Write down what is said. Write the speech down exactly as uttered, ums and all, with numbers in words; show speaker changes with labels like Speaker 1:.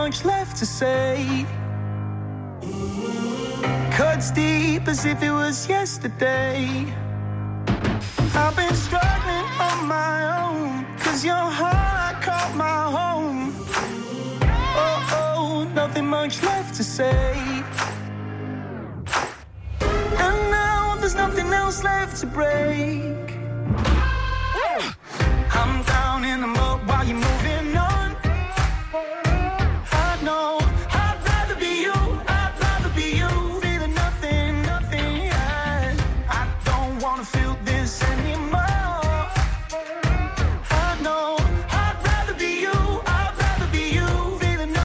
Speaker 1: much left to say. Cuts deep as if it was yesterday. I've been struggling on my own, cause your heart caught my home. Oh, oh, nothing much left to say. And now there's nothing else left to break.